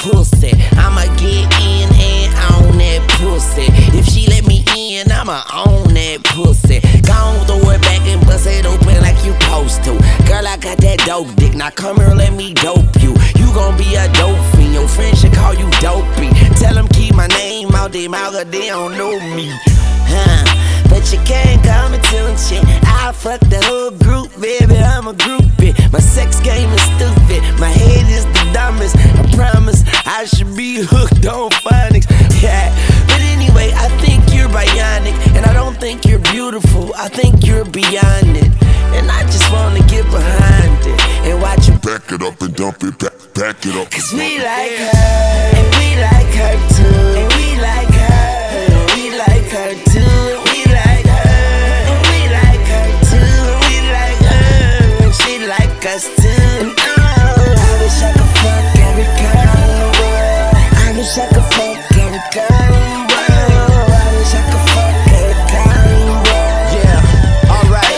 pussy. I'ma get in and on that pussy. If she let me in, I'ma own that pussy. Gon' throw it back and bust it open like you supposed to. Girl, I got that dope dick, now come here, let me dope you. You gon' be a dope fiend, your friends should call you dopey. Tell them keep my name out their mouth, cause they don't know me. But you can't call me till shit. I fuck the whole group, baby, I'm a groupie. My sex game is stupid, my head is the dumbest. I promise I should be hooked on phonics. Yeah, but anyway, I think you're bionic, and I don't think you're beautiful, I think you're beyond it. And I just wanna get behind it and watch you back it up and dump it, back it up. Cause we like her, and we like her too. And we like her, and we like her too. And we like her, and we like her too. And we like her, and she like us too. And I wish I could fuck every girl in the world. I wish I could fuck every girl in the world. I wish I could fuck every girl in the world. Yeah, alright.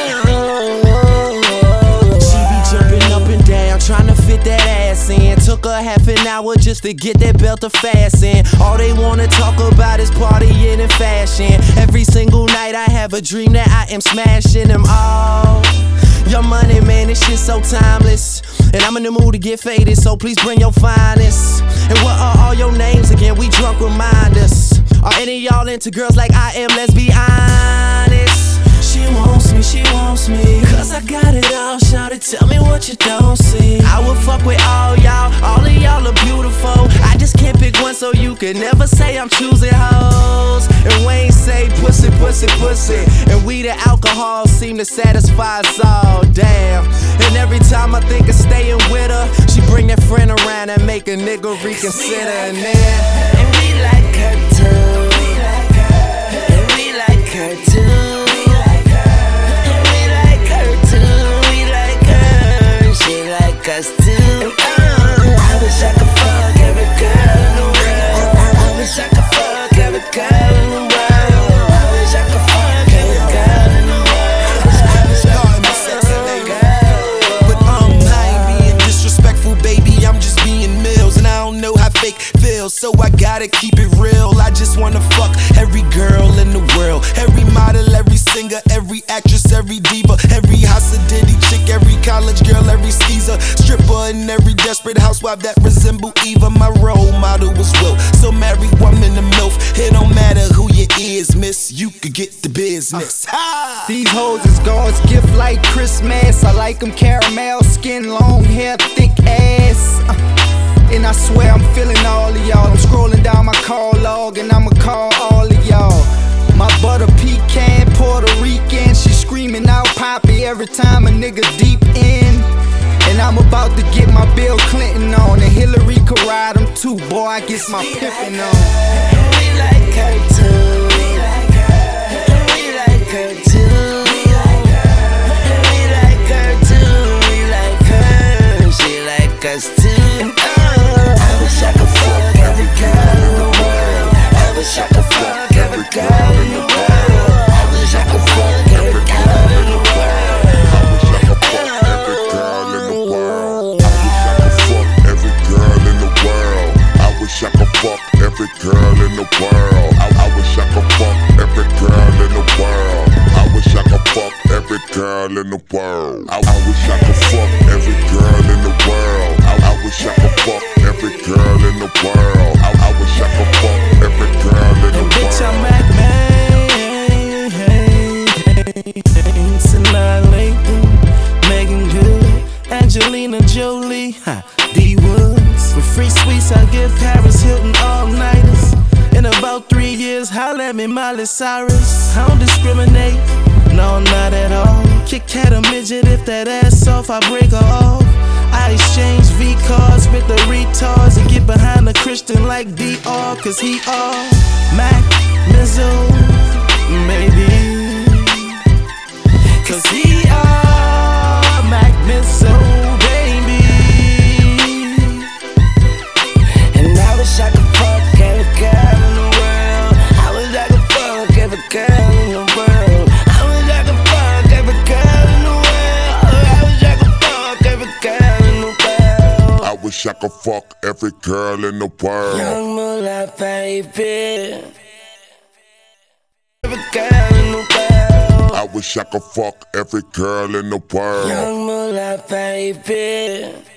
She be jumping up and down, trying to fit that ass in. Took her half an hour just to get that belt to fasten. All they wanna talk about is partying and fashion. Every single night I have a dream that I am smashing them all. Your money, man, this shit so timeless. And I'm in the mood to get faded, so please bring your finest. And what are all your names again? We drunk, remind us. Are any of y'all into girls like I am? Let's be honest. She wants me, cause I got it all, shawty, tell me what you don't see. I would fuck with all of y'all are beautiful. I just can't pick one, so you can never say I'm choosing hoes. And Wayne say pussy, pussy, pussy. And we the alcohol seem to satisfy us all, damn. And every time I think of staying with her, she bring that friend around and make a nigga reconsider. And we like her too. And we like her too. Us too. I wish I could fuck every girl in the world. I wish I could fuck every girl in the world. I wish I could fuck every girl in the world. I wish I could fuck every girl. But I ain't being disrespectful, baby, I'm just being Mills. And I don't know how fake feels, so I gotta keep it real. I just wanna fuck every girl in the world. Every model, every singer, every actress, every diva, every Hasidic chick, every college girl, every skeezer, stripper, and every desperate housewife that resemble Eva. My role model was Will, so married woman and MILF. It don't matter who you is, miss, you could get the business. These hoes is God's gift like Christmas. I like them caramel, skin, long hair, thick ass. And I swear I'm feeling all of y'all. I'm scrolling down my call log and I'ma call all of y'all. My butter pecan, Puerto Rican, she screaming out Poppy every time a nigga deep in. And I'm about to get my Bill Clinton on, and Hillary could ride him too, boy, I guess my pimpin' on. And we like her too. And we like her too. And we like her too. We like her, and she like us too. And I wish I could fuck every girl in the world. I wish I could fuck every girl in the world. I wish I could fuck every girl in the world. I wish I could fuck every girl in the world. I wish I could fuck every girl in the world. I wish I could fuck every girl in the world. I wish I could fuck every girl in the world. I wish I could fuck every girl in the world. I wish I could fuck every girl in the world. I wish I could fuck every girl in the world. Bitch, I'm Mac Man, Sinai Lathan, Megan Good, Angelina Jolie, D Woods. For free sweets, I give Paris Hilton all-nighters. In about 3 years, holla at me, Miley Cyrus. I don't discriminate, no, not at all. Kick cat a midget, if that ass off, I break her off. I exchange V-cards with the retards and get behind a Christian like DR, cause he all Mac Mizzo, maybe. Cause he all Mac Mizzo, baby. And I wish I could fuck every girl in the world. I wish I could fuck every girl in the world. I wish I could fuck every girl in the world. I wish I could fuck every girl in the world. I wish wish I could fuck every girl in the world. Young Moolah, baby. Every girl in the world. I wish I could fuck every girl in the world. Young Moolah, baby.